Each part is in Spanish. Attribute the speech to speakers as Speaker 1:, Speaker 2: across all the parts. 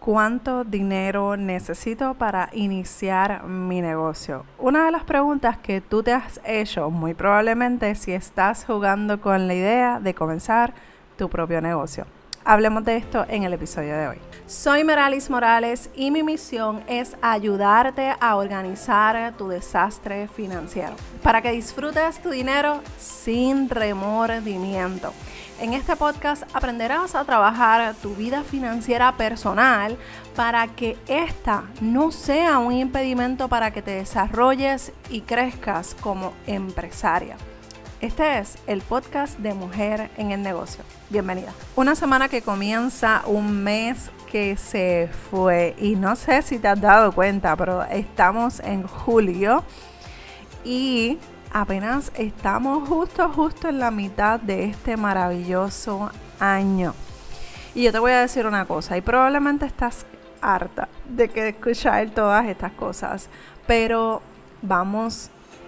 Speaker 1: ¿Cuánto dinero necesito para iniciar mi negocio? Una de las preguntas que tú te has hecho muy probablemente si estás jugando con la idea de comenzar tu propio negocio. Hablemos de esto en el episodio de hoy. Soy Meralis Morales y mi misión es ayudarte a organizar tu desastre financiero para que disfrutes tu dinero sin remordimiento. En este podcast aprenderás a trabajar tu vida financiera personal para que esta no sea un impedimento para que te desarrolles y crezcas como empresaria. Este es el podcast de Mujer en el Negocio. Bienvenida. Una semana que comienza, un mes que se fue y no sé si te has dado cuenta, pero estamos en julio y apenas estamos justo en la mitad de este maravilloso año. Y yo te voy a decir una cosa, y probablemente estás harta de que escuchar todas estas cosas, pero vamos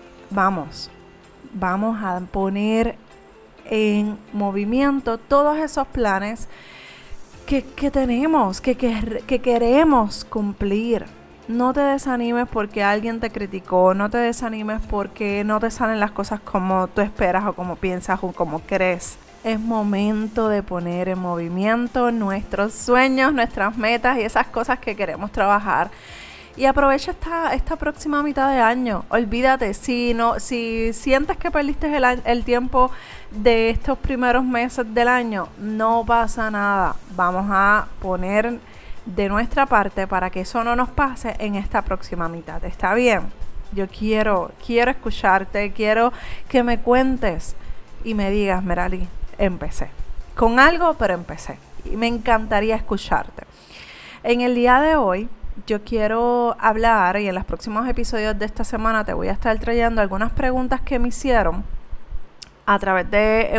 Speaker 1: a poner en movimiento todos esos planes que tenemos, que queremos cumplir. No te desanimes porque alguien te criticó, no te desanimes porque no te salen las cosas como tú esperas o como piensas o como crees. Es momento de poner en movimiento nuestros sueños, nuestras metas y esas cosas que queremos trabajar. Y aprovecha esta próxima mitad de año. Olvídate, si sientes que perdiste el tiempo de estos primeros meses del año, no pasa nada. Vamos a poner de nuestra parte para que eso no nos pase en esta próxima mitad. ¿Está bien? Yo quiero escucharte, quiero que me cuentes y me digas, Merali, empecé. Con algo, pero empecé. Y me encantaría escucharte. En el día de hoy, yo quiero hablar, y en los próximos episodios de esta semana te voy a estar trayendo algunas preguntas que me hicieron a través de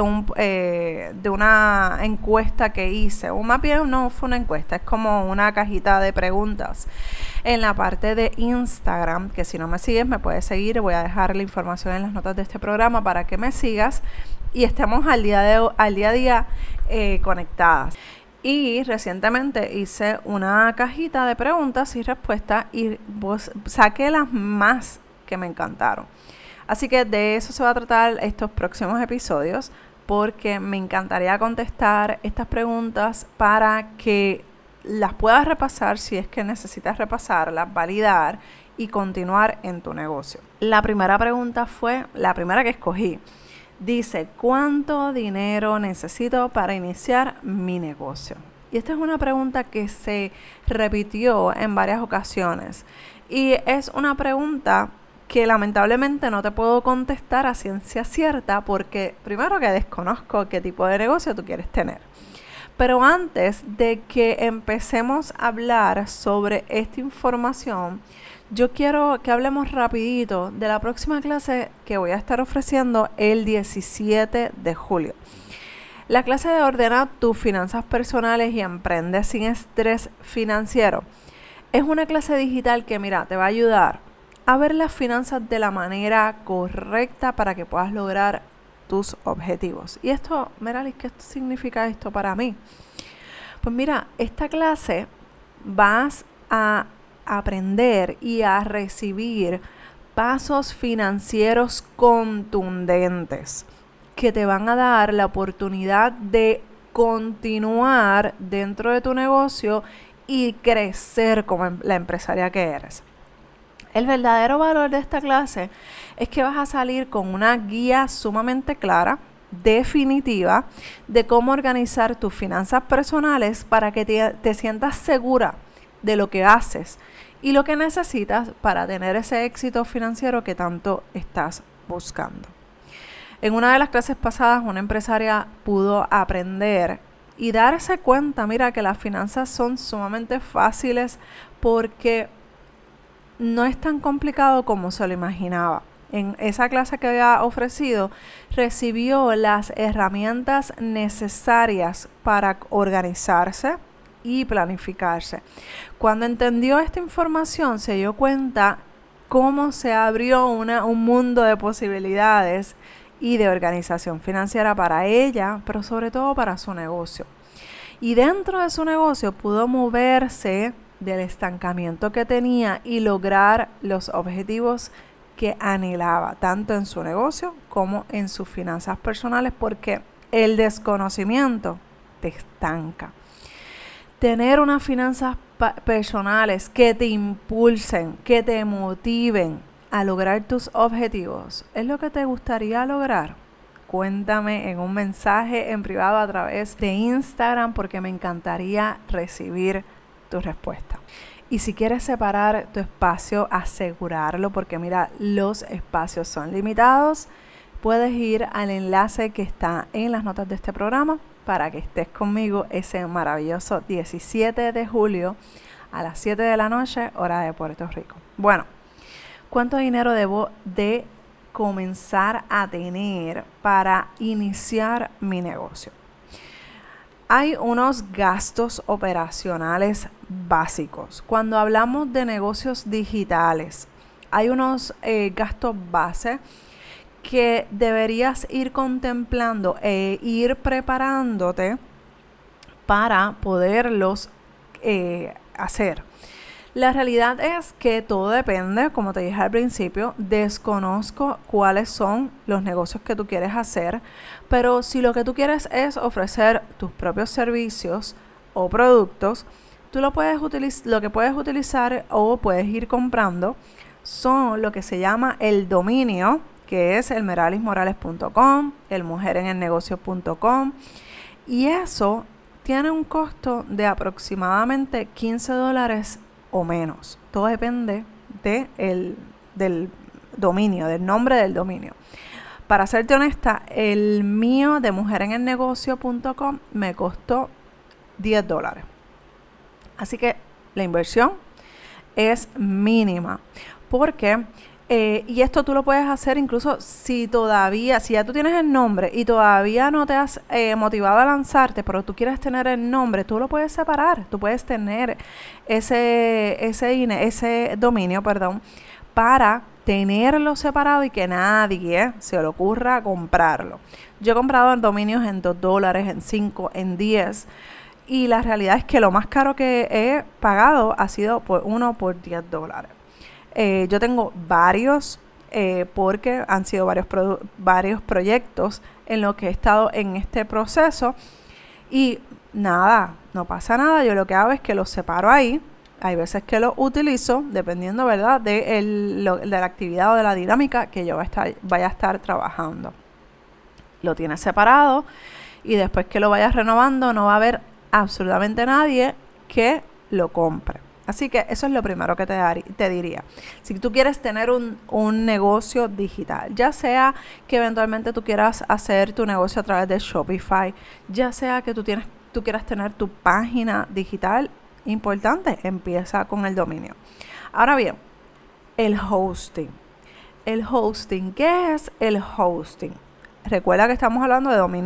Speaker 1: una encuesta que hice. O más bien no fue una encuesta, es como una cajita de preguntas en la parte de Instagram, que si no me sigues me puedes seguir. Voy a dejar la información en las notas de este programa para que me sigas y estemos al día a día conectadas. Y recientemente hice una cajita de preguntas y respuestas y saqué las más que me encantaron. Así que de eso se va a tratar estos próximos episodios, porque me encantaría contestar estas preguntas para que las puedas repasar si es que necesitas repasarlas, validar y continuar en tu negocio. La primera pregunta fue la primera que escogí. Dice, ¿cuánto dinero necesito para iniciar mi negocio? Y esta es una pregunta que se repitió en varias ocasiones. Y es una pregunta que lamentablemente no te puedo contestar a ciencia cierta porque primero que desconozco qué tipo de negocio tú quieres tener. Pero antes de que empecemos a hablar sobre esta información, yo quiero que hablemos rapidito de la próxima clase que voy a estar ofreciendo el 17 de julio. La clase de Ordena tus finanzas personales y emprende sin estrés financiero. Es una clase digital que, mira, te va a ayudar a ver las finanzas de la manera correcta para que puedas lograr tus objetivos. Y esto, Meralis, ¿qué significa esto para mí? Pues mira, esta clase vas a aprender y a recibir pasos financieros contundentes que te van a dar la oportunidad de continuar dentro de tu negocio y crecer como la empresaria que eres. El verdadero valor de esta clase es que vas a salir con una guía sumamente clara, definitiva, de cómo organizar tus finanzas personales para que te sientas segura de lo que haces y lo que necesitas para tener ese éxito financiero que tanto estás buscando. En una de las clases pasadas, una empresaria pudo aprender y darse cuenta, mira, que las finanzas son sumamente fáciles porque no es tan complicado como se lo imaginaba. En esa clase que había ofrecido, recibió las herramientas necesarias para organizarse y planificarse. Cuando entendió esta información, se dio cuenta cómo se abrió un mundo de posibilidades y de organización financiera para ella, pero sobre todo para su negocio. Y dentro de su negocio pudo moverse del estancamiento que tenía y lograr los objetivos que anhelaba, tanto en su negocio como en sus finanzas personales, porque el desconocimiento te estanca. Tener unas finanzas personales que te impulsen, que te motiven a lograr tus objetivos, ¿es lo que te gustaría lograr? Cuéntame en un mensaje en privado a través de Instagram, porque me encantaría recibir tu respuesta. Y si quieres separar tu espacio, asegurarlo, porque mira, los espacios son limitados. Puedes ir al enlace que está en las notas de este programa para que estés conmigo ese maravilloso 17 de julio a las 7 de la noche, hora de Puerto Rico. Bueno, ¿cuánto dinero debo de comenzar a tener para iniciar mi negocio? Hay unos gastos operacionales básicos. Cuando hablamos de negocios digitales, hay unos gastos base que deberías ir contemplando e ir preparándote para poderlos hacer. La realidad es que todo depende, como te dije al principio, desconozco cuáles son los negocios que tú quieres hacer, pero si lo que tú quieres es ofrecer tus propios servicios o productos, tú lo que puedes utilizar o puedes ir comprando son lo que se llama el dominio, que es el meralismorales.com, el mujerenelnegocio.com, y eso tiene un costo de aproximadamente $15 o menos. Todo depende del dominio, del nombre del dominio. Para serte honesta, el mío de mujerenelnegocio.com me costó $10. Así que la inversión es mínima, porque y esto tú lo puedes hacer incluso si ya tú tienes el nombre y todavía no te has motivado a lanzarte, pero tú quieres tener el nombre, tú lo puedes separar. Tú puedes tener ese dominio, para tenerlo separado y que nadie se le ocurra comprarlo. Yo he comprado dominios en $2, en 5, en 10. Y la realidad es que lo más caro que he pagado ha sido por $10. Yo tengo varios porque han sido varios proyectos en los que he estado en este proceso y nada, no pasa nada. Yo lo que hago es que los separo ahí. Hay veces que los utilizo dependiendo, ¿verdad?, de la actividad o de la dinámica que yo vaya a estar trabajando. Lo tienes separado y después que lo vayas renovando no va a haber absolutamente nadie que lo compre. Así que eso es lo primero que te diría. Si tú quieres tener un negocio digital, ya sea que eventualmente tú quieras hacer tu negocio a través de Shopify, ya sea que tú quieras tener tu página digital, importante, empieza con el dominio. Ahora bien, el hosting. ¿Qué es el hosting? Recuerda que estamos hablando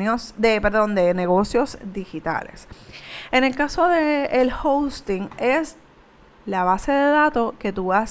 Speaker 1: de negocios digitales. En el caso del hosting es la base de datos que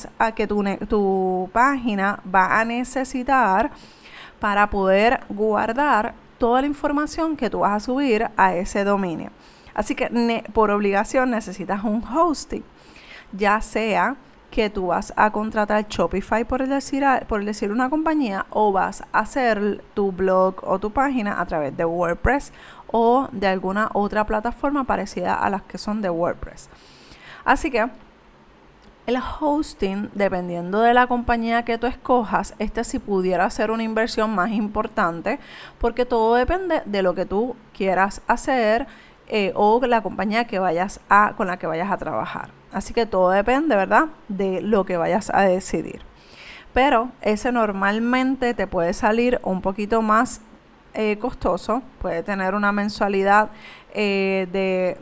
Speaker 1: tu página va a necesitar para poder guardar toda la información que tú vas a subir a ese dominio. Así que por obligación necesitas un hosting, ya sea que tú vas a contratar Shopify por decir una compañía, o vas a hacer tu blog o tu página a través de WordPress o de alguna otra plataforma parecida a las que son de WordPress. Así que el hosting, dependiendo de la compañía que tú escojas, sí pudiera ser una inversión más importante, porque todo depende de lo que tú quieras hacer o la compañía con la que vayas a trabajar. Así que todo depende, ¿verdad?, de lo que vayas a decidir. Pero ese normalmente te puede salir un poquito más costoso. Puede tener una mensualidad de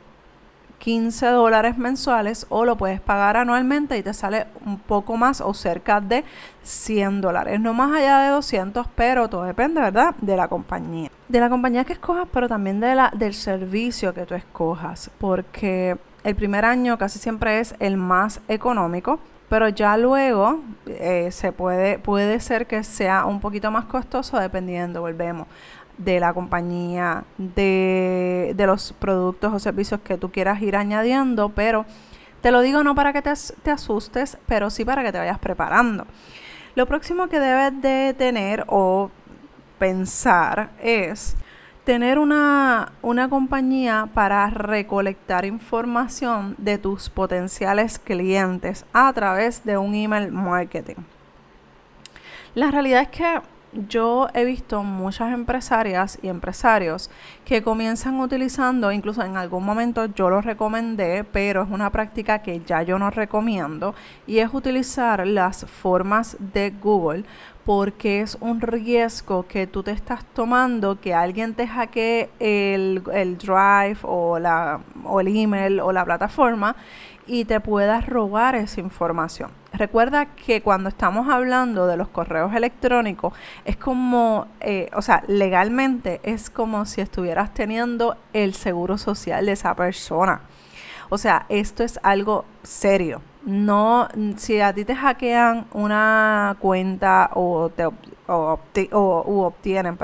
Speaker 1: $15 mensuales, o lo puedes pagar anualmente y te sale un poco más o cerca de $100, no más allá de 200, pero todo depende, ¿verdad?, de la compañía que escojas, pero también del servicio que tú escojas, porque el primer año casi siempre es el más económico, pero ya luego puede ser que sea un poquito más costoso, dependiendo, volvemos. de la compañía, de los productos o servicios que tú quieras ir añadiendo, pero te lo digo no para que te asustes, pero sí para que te vayas preparando. Lo próximo que debes de tener o pensar es tener una compañía para recolectar información de tus potenciales clientes a través de un email marketing. La realidad es que yo he visto muchas empresarias y empresarios que comienzan utilizando, incluso en algún momento yo lo recomendé, pero es una práctica que ya yo no recomiendo, y es utilizar las formas de Google, porque es un riesgo que tú te estás tomando que alguien te hackee el Drive o el email o la plataforma y te puedas robar esa información. Recuerda que cuando estamos hablando de los correos electrónicos, es como, legalmente es como si estuvieras teniendo el seguro social de esa persona. O sea, esto es algo serio. No, si a ti te hackean una cuenta u obtienen,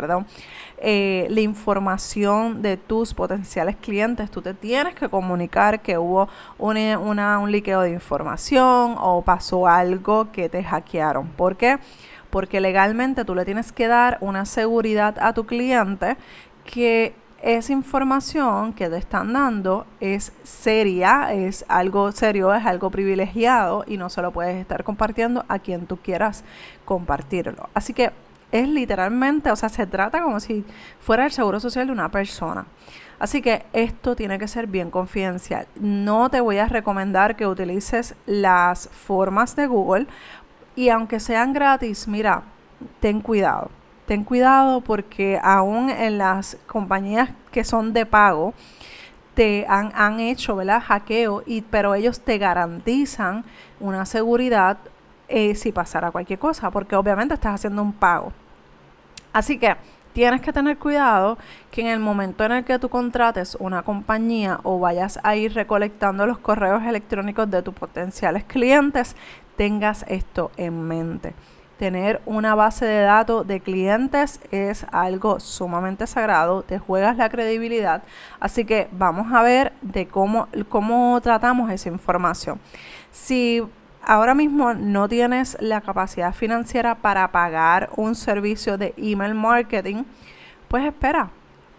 Speaker 1: la información de tus potenciales clientes, tú te tienes que comunicar que hubo un liqueo de información o pasó algo que te hackearon. ¿Por qué? Porque legalmente tú le tienes que dar una seguridad a tu cliente que esa información que te están dando es seria, es algo serio, es algo privilegiado y no se lo puedes estar compartiendo a quien tú quieras compartirlo. Así que es literalmente, se trata como si fuera el seguro social de una persona. Así que esto tiene que ser bien confidencial. No te voy a recomendar que utilices las formas de Google, y aunque sean gratis, mira, ten cuidado. Ten cuidado porque aún en las compañías que son de pago te han hecho, ¿verdad?, hackeo, pero ellos te garantizan una seguridad si pasara cualquier cosa, porque obviamente estás haciendo un pago. Así que tienes que tener cuidado que en el momento en el que tú contrates una compañía o vayas a ir recolectando los correos electrónicos de tus potenciales clientes, tengas esto en mente. Tener una base de datos de clientes es algo sumamente sagrado, te juegas la credibilidad, así que vamos a ver de cómo tratamos esa información. Si ahora mismo no tienes la capacidad financiera para pagar un servicio de email marketing, pues espera.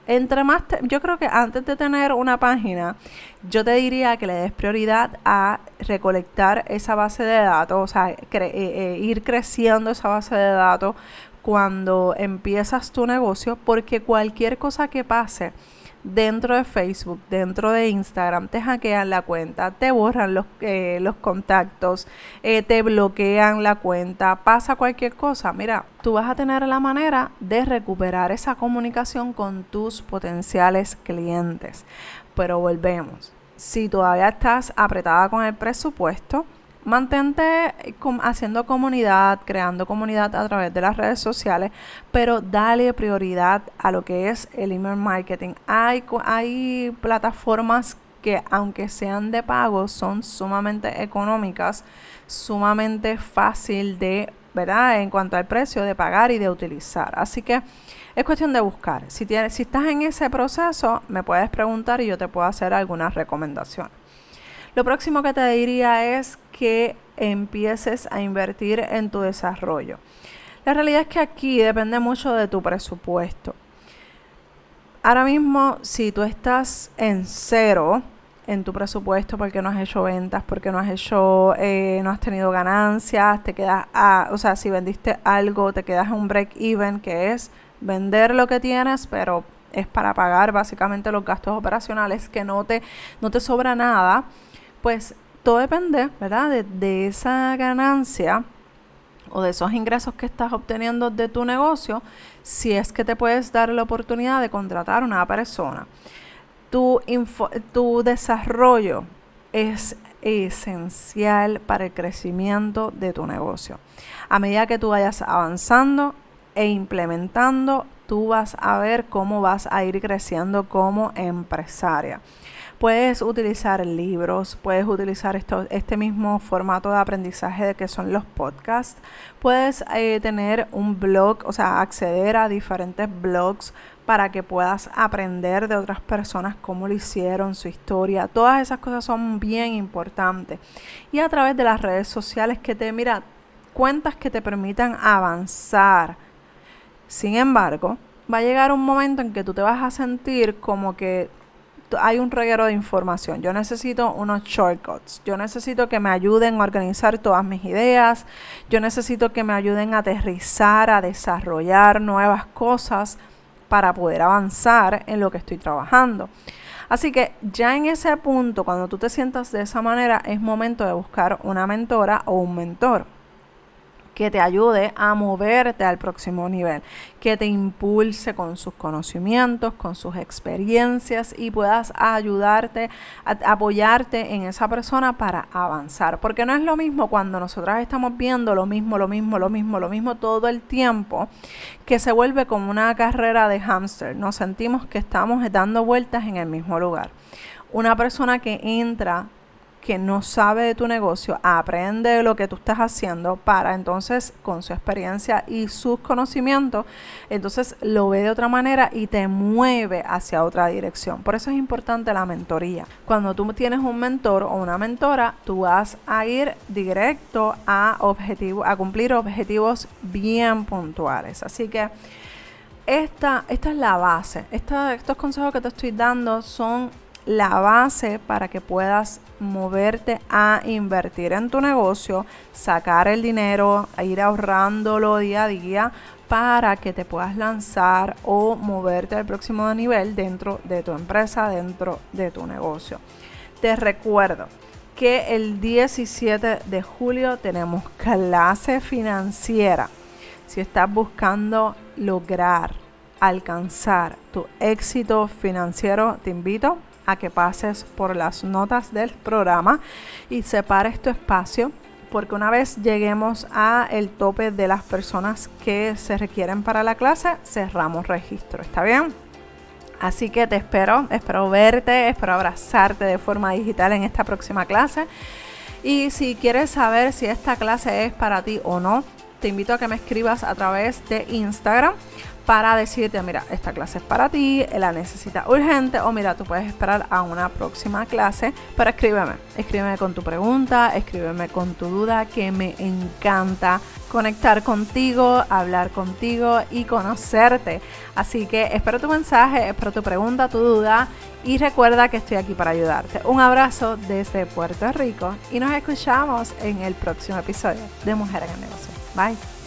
Speaker 1: Yo creo que antes de tener una página, yo te diría que le des prioridad a recolectar esa base de datos, ir creciendo esa base de datos cuando empiezas tu negocio, porque cualquier cosa que pase dentro de Facebook, dentro de Instagram, te hackean la cuenta, te borran los contactos, te bloquean la cuenta, pasa cualquier cosa. Mira, tú vas a tener la manera de recuperar esa comunicación con tus potenciales clientes. Pero volvemos. Si todavía estás apretada con el presupuesto, mantente haciendo comunidad, creando comunidad a través de las redes sociales, pero dale prioridad a lo que es el email marketing. Hay plataformas que, aunque sean de pago, son sumamente económicas, sumamente fácil de, ¿verdad?, en cuanto al precio de pagar y de utilizar. Así que es cuestión de buscar. Si estás en ese proceso, me puedes preguntar y yo te puedo hacer algunas recomendaciones. Lo próximo que te diría es que empieces a invertir en tu desarrollo. La realidad es que aquí depende mucho de tu presupuesto. Ahora mismo, si tú estás en cero en tu presupuesto porque no has hecho ventas, porque no has tenido ganancias, te quedas si vendiste algo, te quedas en un break-even, que es vender lo que tienes, pero es para pagar básicamente los gastos operacionales, que no te sobra nada. Pues todo depende, ¿verdad?, de esa ganancia o de esos ingresos que estás obteniendo de tu negocio, si es que te puedes dar la oportunidad de contratar a una persona. Tu desarrollo es esencial para el crecimiento de tu negocio. A medida que tú vayas avanzando e implementando, tú vas a ver cómo vas a ir creciendo como empresaria. Puedes utilizar libros, puedes utilizar este mismo formato de aprendizaje que son los podcasts. Puedes tener un blog, acceder a diferentes blogs para que puedas aprender de otras personas cómo lo hicieron, su historia. Todas esas cosas son bien importantes. Y a través de las redes sociales cuentas que te permitan avanzar. Sin embargo, va a llegar un momento en que tú te vas a sentir como que hay un reguero de información. Yo necesito unos shortcuts. Yo necesito que me ayuden a organizar todas mis ideas. Yo necesito que me ayuden a aterrizar, a desarrollar nuevas cosas para poder avanzar en lo que estoy trabajando. Así que ya en ese punto, cuando tú te sientas de esa manera, es momento de buscar una mentora o un mentor que te ayude a moverte al próximo nivel, que te impulse con sus conocimientos, con sus experiencias y puedas ayudarte, apoyarte en esa persona para avanzar. Porque no es lo mismo cuando nosotras estamos viendo lo mismo todo el tiempo, que se vuelve como una carrera de hámster. Nos sentimos que estamos dando vueltas en el mismo lugar. Una persona que entra, que no sabe de tu negocio, aprende lo que tú estás haciendo para entonces, con su experiencia y sus conocimientos, entonces lo ve de otra manera y te mueve hacia otra dirección. Por eso es importante la mentoría. Cuando tú tienes un mentor o una mentora, tú vas a ir directo a cumplir objetivos bien puntuales. Así que esta es la base. Estos consejos que te estoy dando son la base para que puedas moverte a invertir en tu negocio, sacar el dinero, a ir ahorrándolo día a día para que te puedas lanzar o moverte al próximo nivel dentro de tu empresa, dentro de tu negocio. Te recuerdo que el 17 de julio tenemos clase financiera. Si estás buscando alcanzar tu éxito financiero, te invito a que pases por las notas del programa y separes tu espacio, porque una vez lleguemos a el tope de las personas que se requieren para la clase, cerramos registro. ¿Está bien? Así que te espero verte, espero abrazarte de forma digital en esta próxima clase. Y si quieres saber si esta clase es para ti o no, te invito a que me escribas a través de Instagram para decirte, mira, esta clase es para ti, la necesitas urgente, o mira, tú puedes esperar a una próxima clase. Pero escríbeme con tu pregunta, escríbeme con tu duda, que me encanta conectar contigo, hablar contigo y conocerte. Así que espero tu mensaje, espero tu pregunta, tu duda, y recuerda que estoy aquí para ayudarte. Un abrazo desde Puerto Rico y nos escuchamos en el próximo episodio de Mujer en el Negocio. Bye.